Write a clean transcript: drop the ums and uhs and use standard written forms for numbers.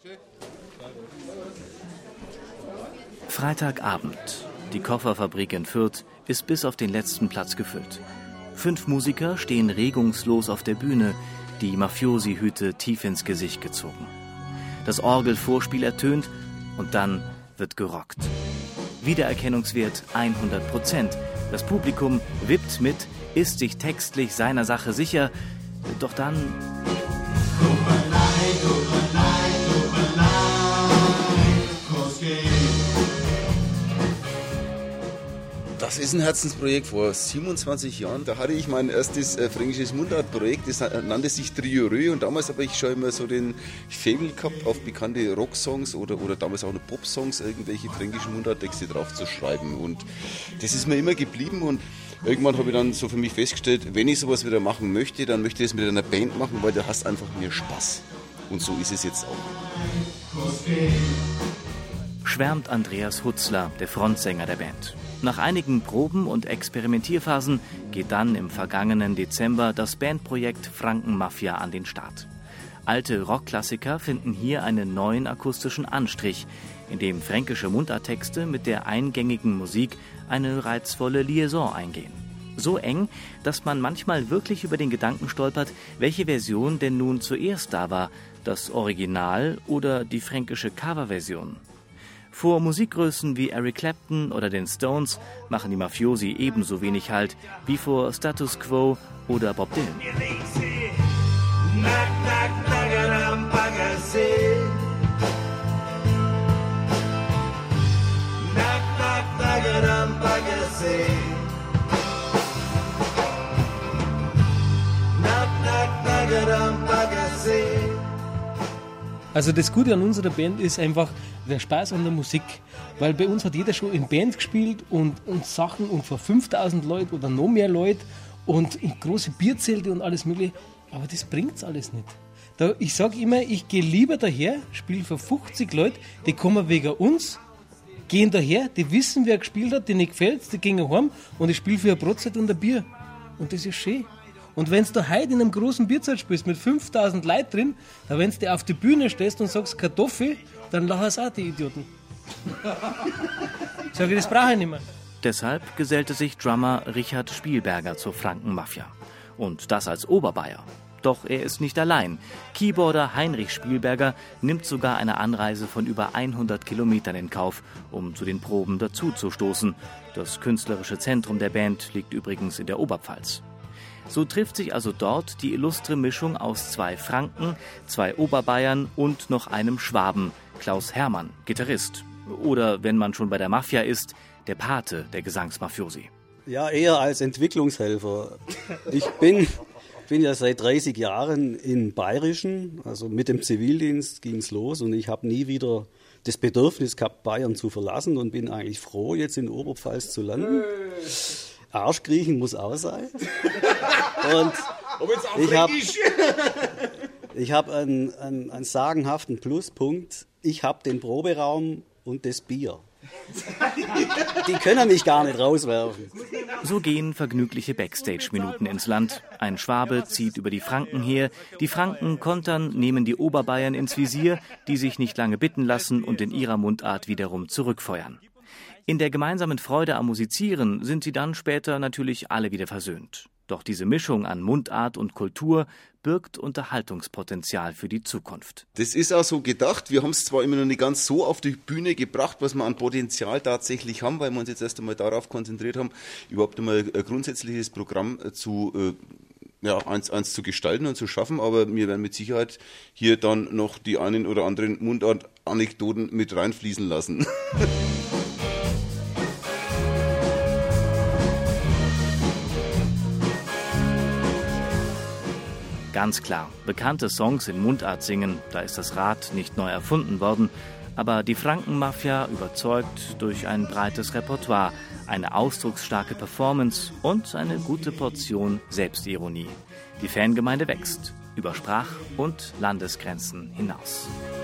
Freitagabend. Die Kofferfabrik in Fürth ist bis auf den letzten Platz gefüllt. 5 Musiker stehen regungslos auf der Bühne, die Mafiosi-Hüte tief ins Gesicht gezogen. Das Orgelvorspiel ertönt und dann wird gerockt. Wiedererkennungswert 100%. Das Publikum wippt mit, ist sich textlich seiner Sache sicher, doch dann... Das ist ein Herzensprojekt. Vor 27 Jahren, da hatte ich mein erstes fränkisches Mundartprojekt, das nannte sich Triorö, und damals habe ich schon immer so den Faible gehabt, auf bekannte Rocksongs oder damals auch noch Popsongs irgendwelche fränkischen Mundarttexte drauf zu schreiben, und das ist mir immer geblieben, und irgendwann habe ich dann so für mich festgestellt, wenn ich sowas wieder machen möchte, dann möchte ich es mit einer Band machen, weil da hast einfach mehr Spaß, und so ist es jetzt auch. Schwärmt Andreas Hutzler, der Frontsänger der Band. Nach einigen Proben und Experimentierphasen geht dann im vergangenen Dezember das Bandprojekt Frankenmafia an den Start. Alte Rockklassiker finden hier einen neuen akustischen Anstrich, in dem fränkische Mundarttexte mit der eingängigen Musik eine reizvolle Liaison eingehen. So eng, dass man manchmal wirklich über den Gedanken stolpert, welche Version denn nun zuerst da war, das Original oder die fränkische Coverversion. Vor Musikgrößen wie Eric Clapton oder den Stones machen die Mafiosi ebenso wenig Halt wie vor Status Quo oder Bob Dylan. Also das Gute an unserer Band ist einfach der Spaß an der Musik, weil bei uns hat jeder schon in Band gespielt und Sachen und vor 5000 Leuten oder noch mehr Leute und in große Bierzelte und alles mögliche, aber das bringt's alles nicht. Ich sage immer, ich gehe lieber daher, spiele für 50 Leute, die kommen wegen uns, gehen daher, die wissen, wer gespielt hat, denen gefällt's, die gehen heim und ich spiele für eine Brotzeit und ein Bier. Und das ist schön. Und wenn du heute in einem großen Bierzelt spielst mit 5000 Leuten drin, dann wenn du auf die Bühne stehst und sagst Kartoffel, dann lachen es auch die Idioten. Sag ich, das brauche ich nicht mehr. Deshalb gesellte sich Drummer Richard Spielberger zur Frankenmafia. Und das als Oberbayer. Doch er ist nicht allein. Keyboarder Heinrich Spielberger nimmt sogar eine Anreise von über 100 Kilometern in Kauf, um zu den Proben dazuzustoßen. Das künstlerische Zentrum der Band liegt übrigens in der Oberpfalz. So trifft sich also dort die illustre Mischung aus 2 Franken, 2 Oberbayern und noch einem Schwaben, Klaus Hermann, Gitarrist. Oder, wenn man schon bei der Mafia ist, der Pate der Gesangsmafiosi. Ja, eher als Entwicklungshelfer. Ich bin ja seit 30 Jahren in Bayerischen, also mit dem Zivildienst ging es los, und ich habe nie wieder das Bedürfnis gehabt, Bayern zu verlassen, und bin eigentlich froh, jetzt in Oberpfalz zu landen. Arschkriechen muss auch sein. Und ich habe einen sagenhaften Pluspunkt. Ich habe den Proberaum und das Bier. Die können mich gar nicht rauswerfen. So gehen vergnügliche Backstage-Minuten ins Land. Ein Schwabe zieht über die Franken her. Die Franken kontern, nehmen die Oberbayern ins Visier, die sich nicht lange bitten lassen und in ihrer Mundart wiederum zurückfeuern. In der gemeinsamen Freude am Musizieren sind sie dann später natürlich alle wieder versöhnt. Doch diese Mischung an Mundart und Kultur birgt Unterhaltungspotenzial für die Zukunft. Das ist auch so gedacht. Wir haben es zwar immer noch nicht ganz so auf die Bühne gebracht, was wir an Potenzial tatsächlich haben, weil wir uns jetzt erst einmal darauf konzentriert haben, überhaupt einmal ein grundsätzliches Programm eins zu gestalten und zu schaffen. Aber wir werden mit Sicherheit hier dann noch die einen oder anderen Mundart-Anekdoten mit reinfließen lassen. Ganz klar, bekannte Songs in Mundart singen, da ist das Rad nicht neu erfunden worden. Aber die Frankenmafia überzeugt durch ein breites Repertoire, eine ausdrucksstarke Performance und eine gute Portion Selbstironie. Die Fangemeinde wächst, über Sprach- und Landesgrenzen hinaus.